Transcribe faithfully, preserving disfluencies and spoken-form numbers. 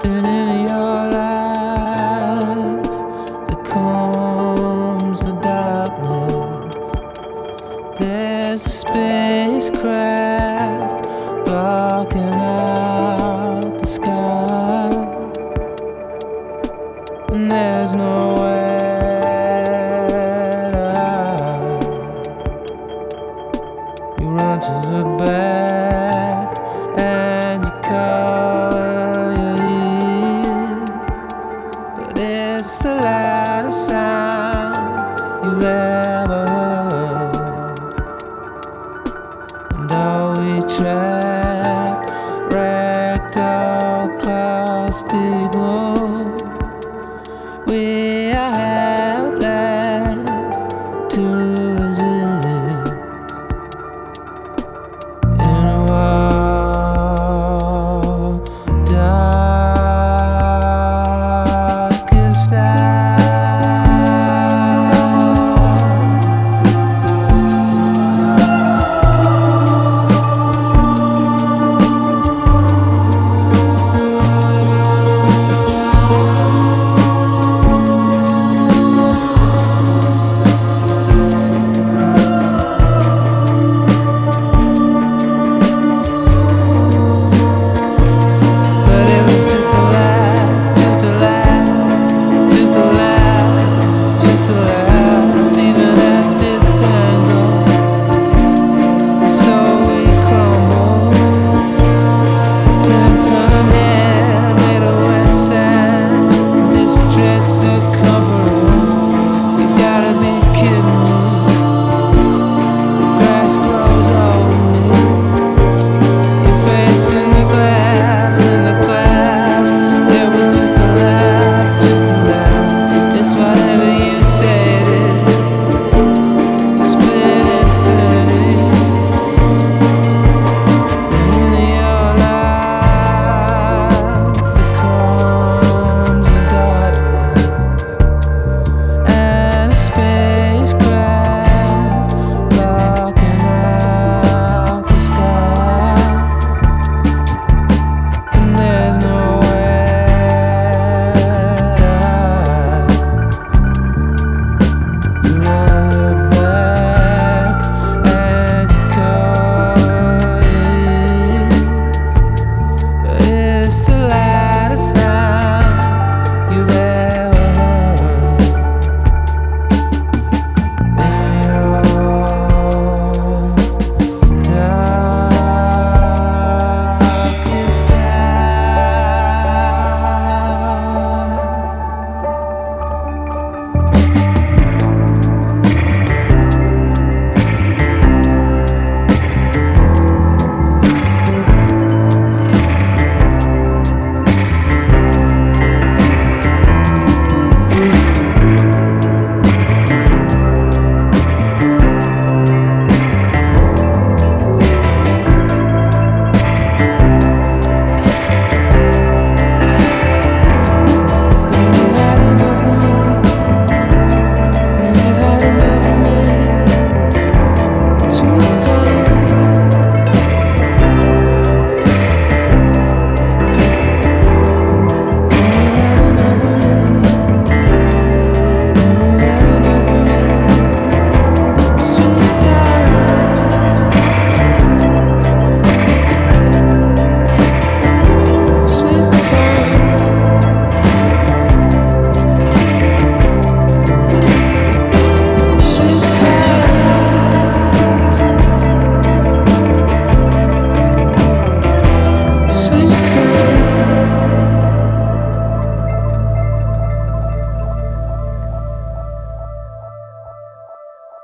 And in your life there comes the darkness. There's a spacecraft blocking out the sky, and there's nowhere to hide. You run to the back and you cover your ears, but it's the loudest sound you've ever heard. And are we trapped, wrecked, all class people? We